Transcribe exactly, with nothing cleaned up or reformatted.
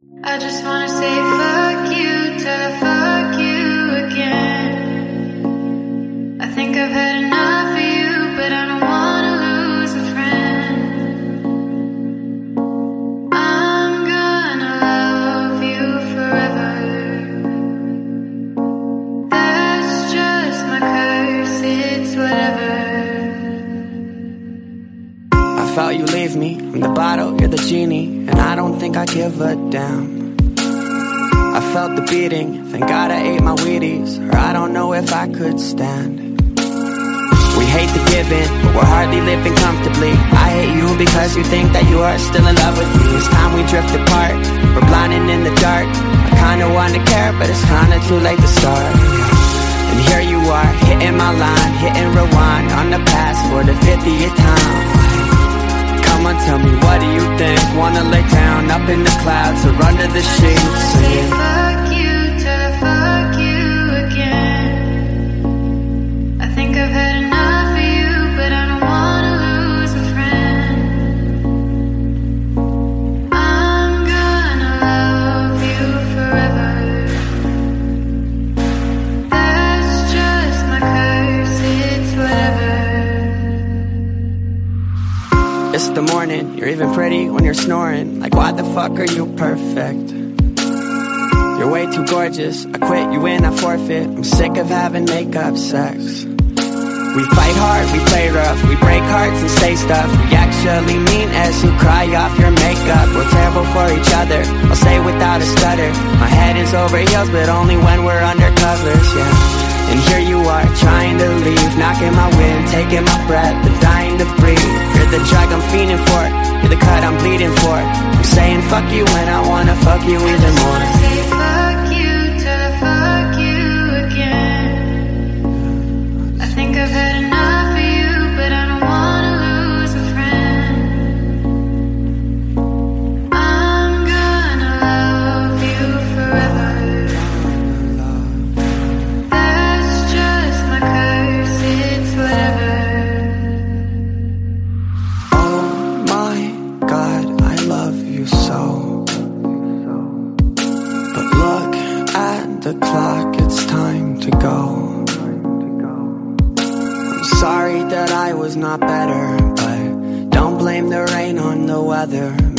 I just wanna say fuck you till I fuck you again. I think I've had enough of you, but I don't wanna lose a friend. I'm gonna love you forever. That's just my curse, it's whatever. I felt you leave me, I'm the bottle, you're the genie, and I don't think I give a damn. I felt the beating, thank God I ate my Wheaties, or I don't know if I could stand. We hate the giving, but we're hardly living comfortably. I hate you because you think that you are still in love with me. It's time we drift apart, we're blinding in the dark. I kinda wanna care, but it's kinda too late to start. And here you are, hitting my line, hitting rewind on the past for the fiftieth time. Come on, tell me, what do you think? Wanna lay down up in the clouds or under the sheets? Say fuck you till I fuck you again. I think I've had enough of you, but I don't wanna lose a friend. I'm gonna love you forever. That's just my curse, it's whatever. It's the morning, you're even pretty when you're snoring. Like, why the fuck are you perfect? You're way too gorgeous, I quit, you win, I forfeit. I'm sick of having makeup sex. We fight hard, we play rough, we break hearts and say stuff. We actually mean as you cry off your makeup. We're terrible for each other, I'll say without a stutter. My head is over heels, but only when we're under covers, yeah. And here you are, trying to leave, knocking my wind, taking my breath, but dying to breathe. You're the drug I'm fiending for, you're the cut I'm bleeding for. I'm saying fuck you when I wanna fuck you even more. Say fuck you till I fuck you again. I think I've had enough of you, but I don't wanna lose a friend. I'm gonna love you forever. That's just my curse, it's whatever. Oh my God, I love you so. But look at the clock, it's time to go. I'm sorry that I was not better, but don't blame the rain on the weather.